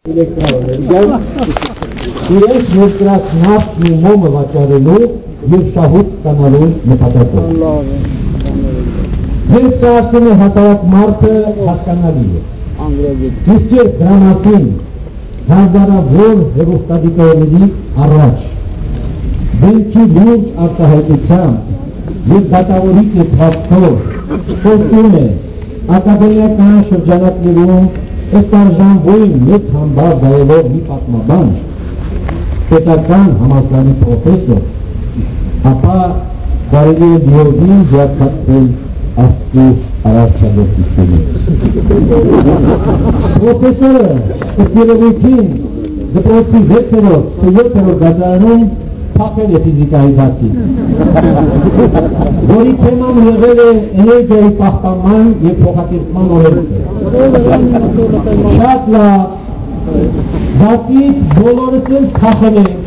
Էլեկտրաէներգիան իրենց ներկրած նավթն ու մոմը վաճառելու և շահույթ ստանալու նպատակով։ Երբ սա ասում է հասարակ մարդը հասկանալի է։ Իսկ երբ դրա մասին հազարավոր հեռուստադիտողների առաջ դեմքի լուրջ արտահայտությամբ և դատավորի կեցվածքով խոսում է ակադեմիական շրջանակներում ըստ արժանվույն մեծ համբար վայելող մի պատմաբան, պետական համալսարանի պրոֆեսոր, ապա կարելի է դիորդին հիասթափվել Աստծո արարչագործությունից։ Պրոֆեսորը ըստ երևույթին դպրոցի 6-րդ, 7-րդ դասարանում փախել է ֆիզիկայի դասից, որի թեման եղել է էներգիայի պահպանման և փոխակերպման օրենքը։ Շատ լավ, դասից բոլորս էլ փախել ենք։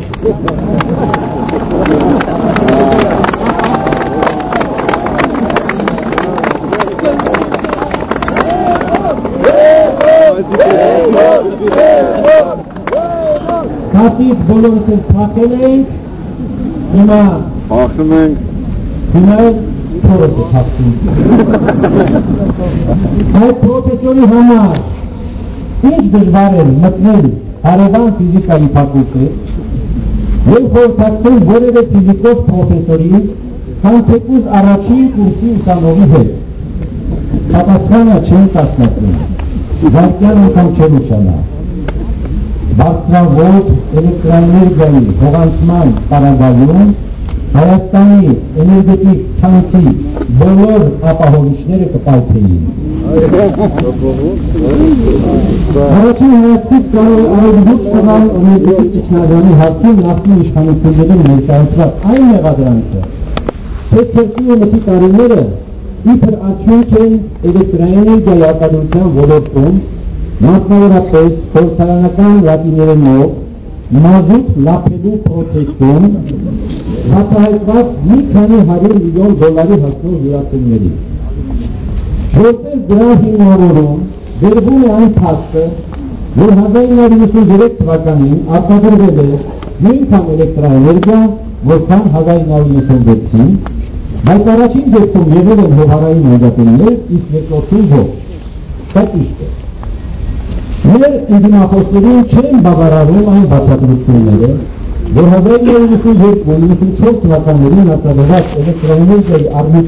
Դասից բոլորս էլ փախել ենք, հիմա փախում ենք, հիմա փորս է փախում։ Այդ պրոֆեսորի համար ինչ դժվար է մտնել հարևան ֆիզիկայի ֆակուլտետ և խորհրդակցել որևէ ֆիզիկոս պրոֆեսորի կամ թեկուզ առաջին կուրսի ուսանողի հետ։ Պատասխանը չեն տասնածում, վարկյան անգամ չեն ուշանա։ Բարձրավոտ էլեկտրաէներգիայի հողանցման պարագայում Հայաստանի էներգետիկ ցանցի բոլոր ապահովիչները կպայթեին։ Առաջին հայացքից կարող է այլուց տղան էներգետիկ ճգնաժամի հարցում նախկին իշխանություններին ներկայացված այն մեղադրանքը, թե ցերկի տարիները իբր արդյունք են էլեկտրաէներգիայի արտադրության ոլորտում, մասնավորապես խորհրդարանական լատիներենով մազութ լափելու պրոցեսում բացահայտված մի քանի 100 միլիոն դոլարի հասնող յուրացումների։ Որպես դրա հիմնավորում դրվում է այն փաստը, որ 1993 թվականին արտադրվել է նույնքան էլեկտրաէներգիա, որքան 1996-ին, բայց առաջին դեպքում եղել են հովհարային նույնատեններ, իսկ երկրորդին ոչ։ Դա ճիշտ է։ Մեր ընդդիմախոսներին չեն բավարարում այն բացատրությունները, որ 1992-94 թվականներին արտադրված էլեկտրաէներգիայի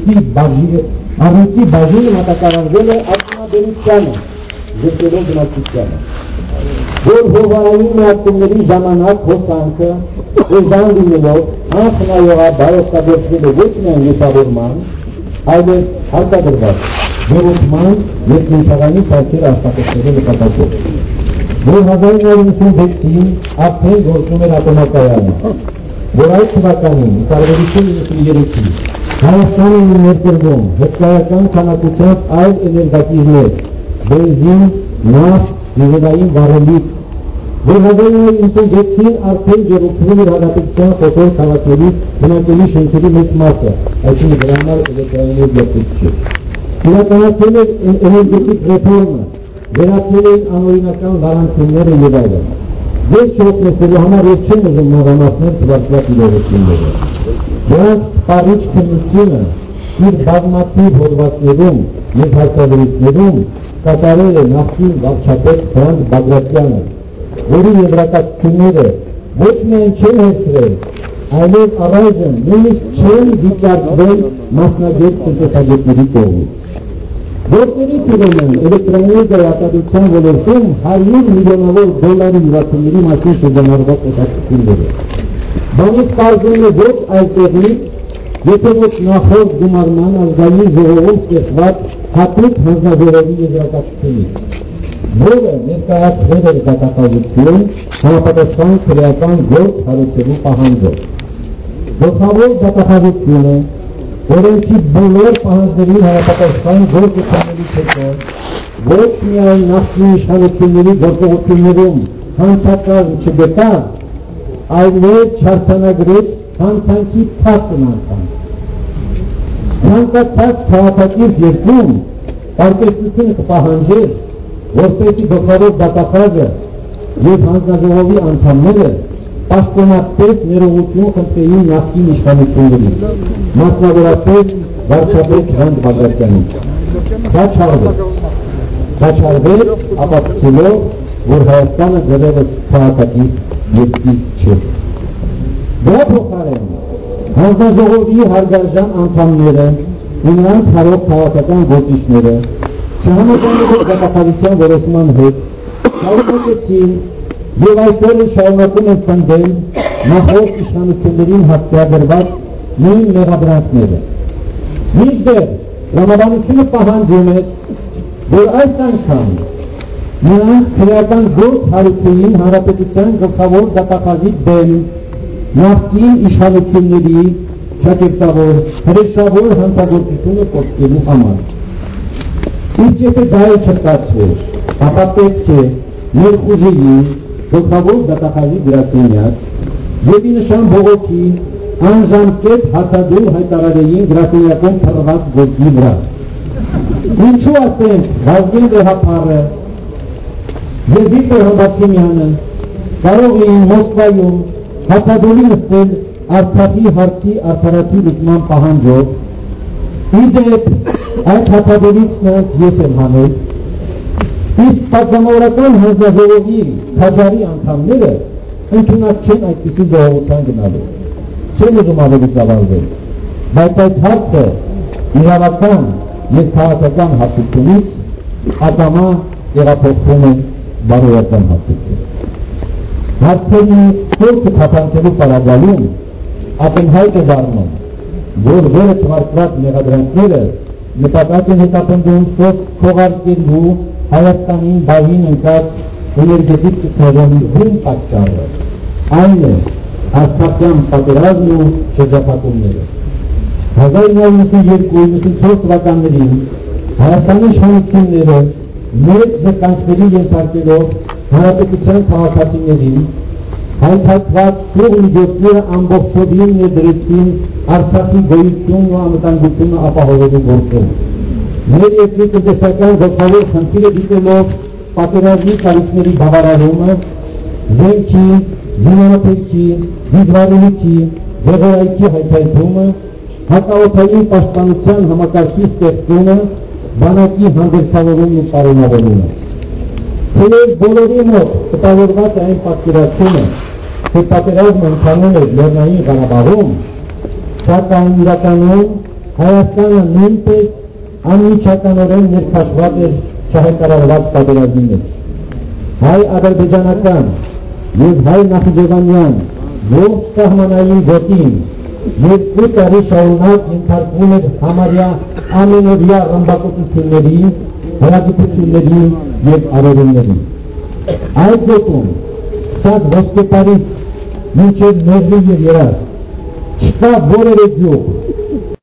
առյուծի բաժինը մատակարարվել է արտոնաբերությանը, զրկելով բնակչությանը, որ հովհարային նույնատենների ժամանակ հոսանքը էժան լինելով անխնայողաբար օգտագործվել է ոչ միայն լուսավորման, այլև հարկադրված վերոտման և կենցաղանի սարքեր աշխատողների նպատակով, որ 1996-ին արդեն գործում էր ատոմակայանը, որ այդ թվականին տարբերություն 93-ին Հայաստանը ներկրվում հսկայական քանակությամբ այլ էներգատիվներ, բենզին, նավթ, դիզելային վառելիք, որ 1996-ին արդեն ջերմությունում էր հանրապետության խոշոր քաղաքների բնակելի շենքերի մեծ մասը, այսինքն դրա համար էլեկտրաէներգիա պետք չէ։ Իրականացել էր էներգետիկ ռեֆորմը, վերացնել են անօրինական վարանքումները և այլն։ Ես չօգնեցնելու համար ես չեմ ուզում մանրամասնել թվարկված իրողությունները։ Դրանց սպառիչ քննությունը իր բազմաթիվ հոդվածներում և հարցազրույցներում կատարել է նախկին վարչապետ Ֆրանկ Բագրատյանը, որի եզրակացությունները ոչ միայն չեն հերքվել, այլև առայժմ նույնիսկ չեն դիտարկվել մասնագետ տնտեսագետների կողմից։ Գործերի թվում են էլեկտրաէներգիայի արտադրության ոլորտում 100 միլիոնավոր դոլարի յուրացումների մասին շրջանառված հետաքրքրությունները։ Բանից պարզվում է ոչ այլտեղից, եթե ոչ նախորդ գումարման ազգային ժողովում ստեղծված հատուկ հանձնաժողովի եզրակացությունից, որը ներկայացրել էր դատախազություն համապատասխան քրեական գործ հարուցելու պահանջով։ Գլխավոր դատախազությունը օրենքի բոլոր պահանջների համապատասխան գործը քննելուց հետո ոչ միայն նախկին իշխանությունների գործողություններում հանցակազմ չգտավ, այլև չարձանագրեց հանցանքի փաստն անգամ։ Ցանկացած քաղաքակիրթ երկրում պարտեզությունը կպահանջեր, որպեսզի գլխավոր դատախազը եւ հանձնաժողովի անդամները պաշտոնապես ներողություն խնդրեին նախկին իշխանություններից, մասնավորապես վարչապետ Հրանտ Բագրատյանին։ Կաչարվեց ապացուցելով, որ Հայաստանը դեռևս քաղաքակիր երկիր չէ։ Դրա փոխարեն հանձնաժողովի հարգարժան անդամները ու նրանց հարող քաղաքական գործիչները չհամաձայնելով դատախազության որոշման հետ շարունակեցին եւ այսօր շարունակում են պնդել նախորդ իշխանություններին հաստատագրված նույն մեղադրանքները։ Մինչդեռ տրամաբանությունը պահանջում է, որ այս անգամ նրանք քրեական գործ հարուցեին հանրապետության գլխավոր դատախազի դեմ նախկին իշխանությունների ճակերտավոր հրեշավոր հանցագործությունը կոչելու համար։ Իսկ եթե դա չստացվեր, ապա պետք է ներխուժեի գլխավոր դատախազի գրասենյակ եւ ի նշան բողոքի անժամկետ հացադուլ հայտարարեին գրասենյակում թռված գործի վրա։ Ինչու ասենք Վազգեն Ռեհափարը եւ Վիկտոր Համբարձումյանը կարող էին Մոսկվայում հացադուլի նստել Արցախի հարցի արդարացի լուծման պահանջով։ Իդեպ այդ հացադուլից նրանց ես եմ հանել, իսկ պատգամավորական հանձնաժողովի քաջարի անդամները ընդունած չեն այդպիսի ժողովության գնալու, չեն ուզում ավելի ծավալվել, բայց այս հարցը իրավական և քաղաքական հատկությունից ակամա տեղափոխվում է բարոյական հատկություն։ Հարցերի խորքը թափանցելու պարագայում ակնհայտ է դառնում, որ վերը թվարկված մեղադրանքները նպատակ են հետապնդում քողարկելու Հայաստանին բավին ընկած էներգետիկ տեխնոլոգիայի բուն պատճառը, այն է արցախյան պատերազմն ու շրջափակումները։ 1992-94 թվականներին Հայաստանի իշխանությունները մեծ զրկանքների ենթարկելով հանրապետության քաղաքացիներին հայթայթված սուղ միջոցները ամբողջովին ներդրեցին Արցախի գոյությունն ու անվտանգությունը ապահովելու գործում։ Մեր երկրի տնտեսական գլխավոր խնդիրը դիտելով պատերազմի կարիքների բավարարումը, զենքի, զինանոթերքի, դիզվարելիքի, դեղերայքի հայթայթումը, հակաօդային պաշտպանության համակարգի ստեղծումը, բանակի հանդերձավորումն ու պարոնավորումը։ Թեև բոլորի մոտ կտավորված այն պատկերացումը, թե պատերազմը ընթանում է Լեռնային Ղարաբաղում, սակայն իրականում Հայաստանը նույնպես անմիջականորեն ներքաշված էր չհայտարարված պատերազմի մեջ։ Հայ-ադրբեջանական և հայ-նախիջևանյան ողջ սահմանային գոտին 2 տարի շարունակ ենթարկվում էր համարյա ամենօրյա ռմբակոծությունների, հրադիպությունների և արևումների։ Այդ գոտում սկսած Ոսկեպարից մինչև Մեղրի և Երազ չկա որևէ գյուղ,